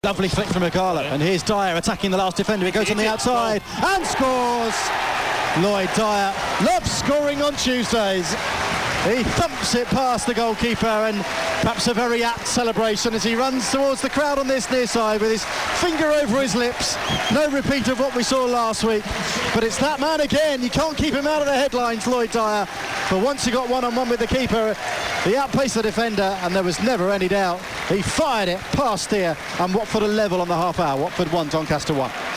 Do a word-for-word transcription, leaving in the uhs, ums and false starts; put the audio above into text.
Lovely flick from Ighalo, and here's Dyer attacking the last defender. He goes on the outside and scores. Lloyd Dyer loves scoring on Tuesdays. He thumps it past the goalkeeper, and perhaps a very apt celebration as he runs towards the crowd on this near side with his finger over his lips. No repeat of what we saw last week, but it's that man again. You can't keep him out of the headlines, Lloyd Dyer. But once he got one-on-one with the keeper, he outpaced the defender, and there was never any doubt. He fired it past here, and Watford are level on the half hour. Watford one, Doncaster one.